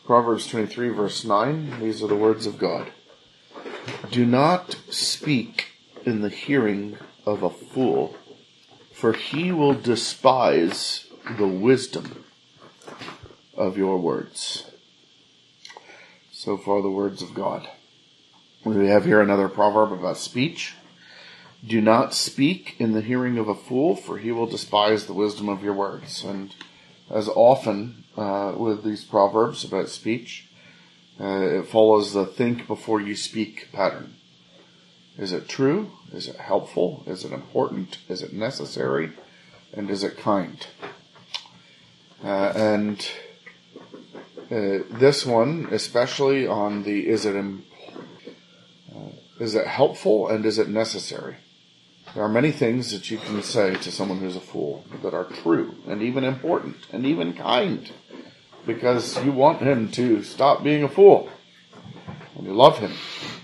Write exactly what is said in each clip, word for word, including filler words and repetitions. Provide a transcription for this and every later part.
Proverbs twenty-three, verse nine. These are the words of God. Do not speak in the hearing of a fool, for he will despise the wisdom of your words. So far, the words of God. We have here another proverb about speech. Do not speak in the hearing of a fool, for he will despise the wisdom of your words. And as often uh, with these proverbs about speech, uh, it follows the think before you speak pattern. Is it true? Is it helpful? Is it important? Is it necessary? And is it kind? Uh, and uh, this one, especially on the is it im- uh, is it helpful and is it necessary? There are many things that you can say to someone who's a fool that are true and even important and even kind, because you want him to stop being a fool and you love him.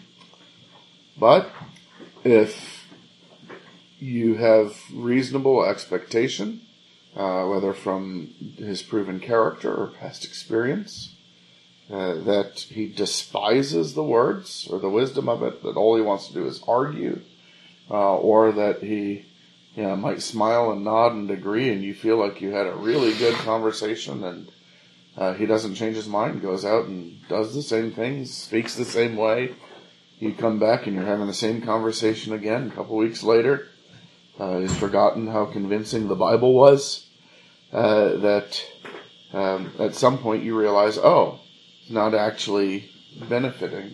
But if you have reasonable expectation, uh, whether from his proven character or past experience, uh, that he despises the words or the wisdom of it, that all he wants to do is argue, Uh, or that he you know, might smile and nod and agree, and you feel like you had a really good conversation, and uh, he doesn't change his mind, goes out and does the same things, speaks the same way. You come back and you're having the same conversation again a couple weeks later. Uh, he's forgotten how convincing the Bible was. Uh, that um, at some point you realize, oh, he's not actually benefiting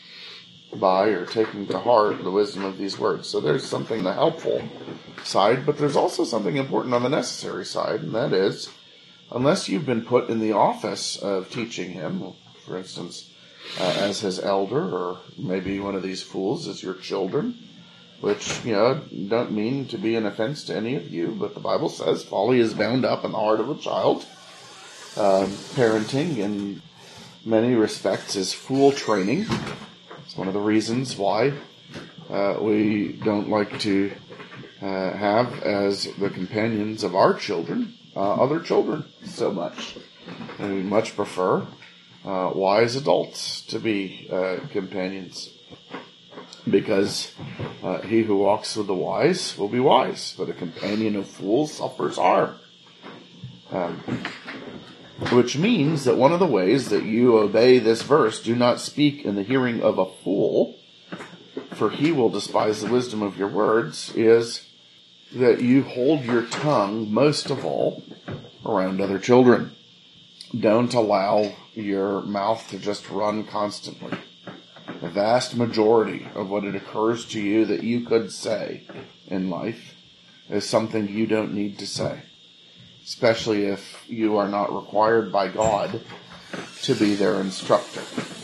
by or taking to heart the wisdom of these words. So there's something on the helpful side, but there's also something important on the necessary side, and that is, unless you've been put in the office of teaching him, for instance, uh, as his elder, or maybe one of these fools as your children, which, you know, don't mean to be an offense to any of you, but the Bible says folly is bound up in the heart of a child. Um, parenting, in many respects, is fool training. It's one of the reasons why uh, we don't like to uh, have as the companions of our children uh, other children so much. And we much prefer uh, wise adults to be uh, companions, because uh, he who walks with the wise will be wise, but a companion of fools suffers harm. Um, Which means that one of the ways that you obey this verse, do not speak in the hearing of a fool, for he will despise the wisdom of your words, is that you hold your tongue, most of all, around other children. Don't allow your mouth to just run constantly. The vast majority of what it occurs to you that you could say in life is something you don't need to say, especially if you are not required by God to be their instructor.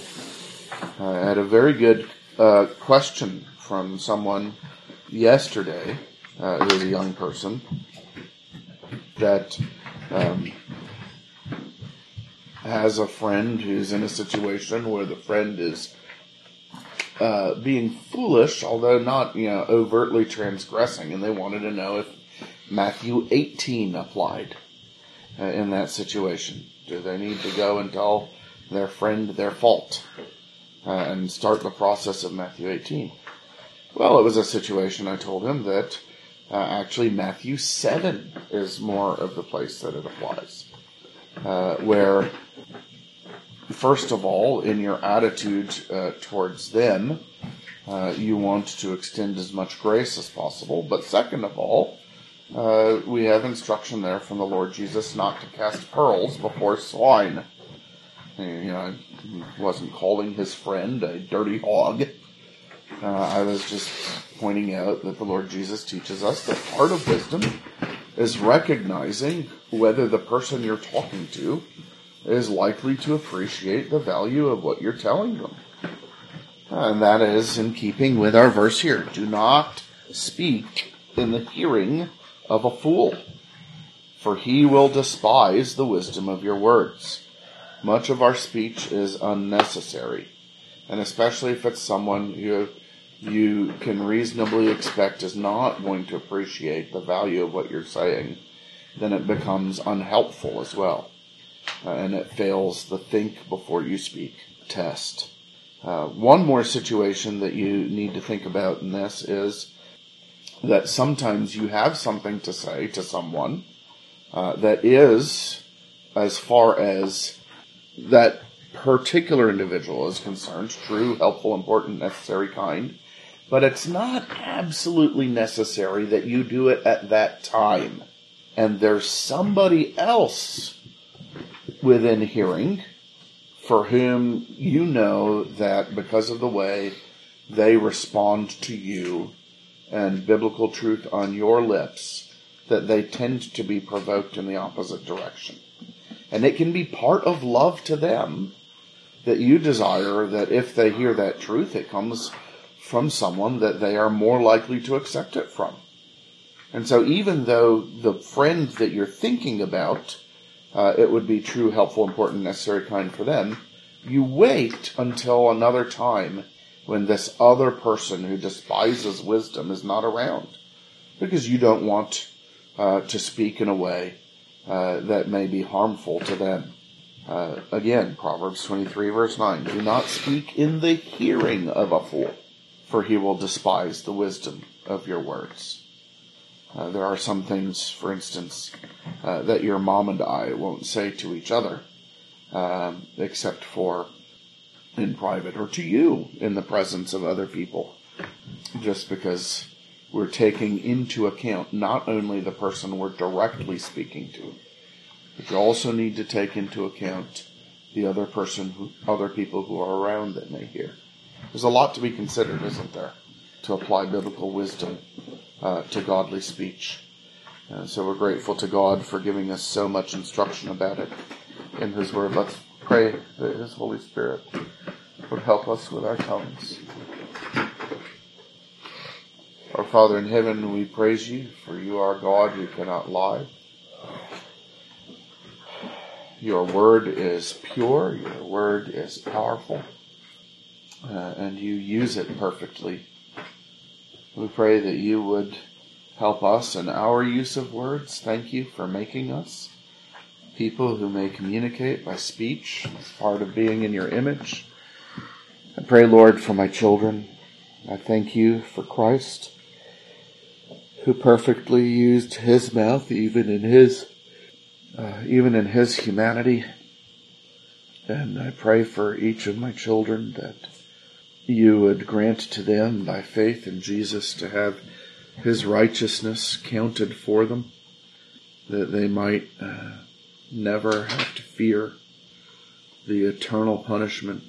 Uh, I had a very good uh, question from someone yesterday, uh, who is a young person, that um, has a friend who's in a situation where the friend is uh, being foolish, although not, you know, overtly transgressing, and they wanted to know if Matthew eighteen applied uh, in that situation. Do they need to go and tell their friend their fault uh, and start the process of Matthew eighteen? Well, it was a situation, I told him, that uh, actually Matthew seven is more of the place that it applies. Uh, where, first of all, in your attitude uh, towards them, uh, you want to extend as much grace as possible. But second of all, Uh, we have instruction there from the Lord Jesus not to cast pearls before swine. And, you know, he wasn't calling his friend a dirty hog. Uh, I was just pointing out that the Lord Jesus teaches us that part of wisdom is recognizing whether the person you're talking to is likely to appreciate the value of what you're telling them. And that is in keeping with our verse here. Do not speak in the hearing of a fool, for he will despise the wisdom of your words. Much of our speech is unnecessary, and especially if it's someone you you can reasonably expect is not going to appreciate the value of what you're saying, then it becomes unhelpful as well. uh, and it fails the think before you speak test. Uh, one more situation that you need to think about in this is that sometimes you have something to say to someone uh, that is, as far as that particular individual is concerned, true, helpful, important, necessary, kind, but it's not absolutely necessary that you do it at that time. And there's somebody else within hearing for whom you know that because of the way they respond to you and biblical truth on your lips, that they tend to be provoked in the opposite direction. And it can be part of love to them that you desire that if they hear that truth, it comes from someone that they are more likely to accept it from. And so even though the friend that you're thinking about, uh, it would be true, helpful, important, necessary, kind for them, you wait until another time when this other person who despises wisdom is not around, because you don't want uh, to speak in a way uh, that may be harmful to them. Uh, again, Proverbs twenty-three, verse nine, do not speak in the hearing of a fool, for he will despise the wisdom of your words. Uh, there are some things, for instance, uh, that your mom and I won't say to each other, um, except for in private, or to you in the presence of other people, just because we're taking into account not only the person we're directly speaking to, but you also need to take into account the other person, who, other people who are around that may hear. There's a lot to be considered, isn't there, to apply biblical wisdom uh, to godly speech. And so we're grateful to God for giving us so much instruction about it in His Word. Let's pray that His Holy Spirit would help us with our tongues. Our Father in heaven, we praise you, for you are God who cannot lie. Your word is pure, your word is powerful, uh, and you use it perfectly. We pray that you would help us in our use of words. Thank you for making us people who may communicate by speech. It's part of being in your image. I pray, Lord, for my children. I thank you for Christ, who perfectly used his mouth even in his uh, even in his humanity. And I pray for each of my children that you would grant to them by faith in Jesus to have his righteousness counted for them, that they might uh, never have to fear the eternal punishment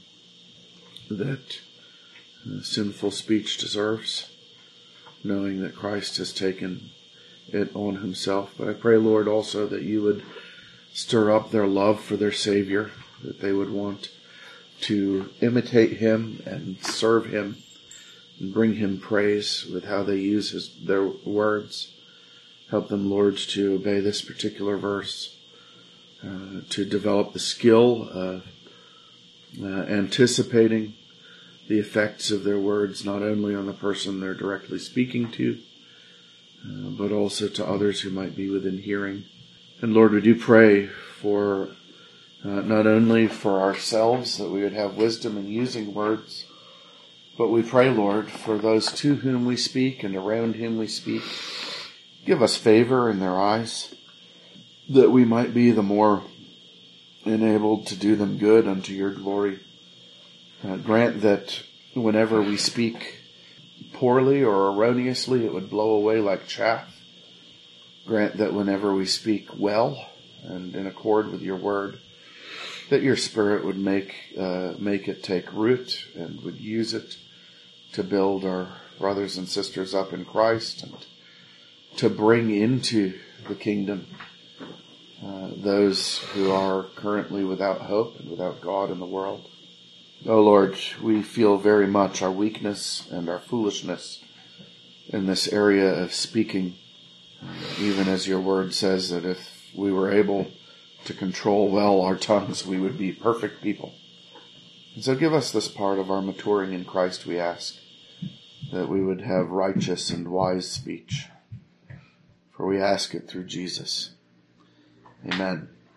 that uh, sinful speech deserves, knowing that Christ has taken it on himself. But I pray, Lord, also that you would stir up their love for their Savior, that they would want to imitate him and serve him and bring him praise with how they use his, their words. Help them, Lord, to obey this particular verse, uh, to develop the skill of uh, anticipating the effects of their words, not only on the person they're directly speaking to, uh, but also to others who might be within hearing. And Lord, we do pray for uh, not only for ourselves, that we would have wisdom in using words, but we pray, Lord, for those to whom we speak and around whom we speak. Give us favor in their eyes, that we might be the more enabled to do them good unto your glory. Uh, grant that whenever we speak poorly or erroneously, it would blow away like chaff. Grant that whenever we speak well and in accord with your word, that your Spirit would make uh, make it take root and would use it to build our brothers and sisters up in Christ and to bring into the kingdom uh, those who are currently without hope and without God in the world. Oh Lord, we feel very much our weakness and our foolishness in this area of speaking, even as your word says that if we were able to control well our tongues, we would be perfect people. And so give us this part of our maturing in Christ, we ask, that we would have righteous and wise speech. For we ask it through Jesus. Amen.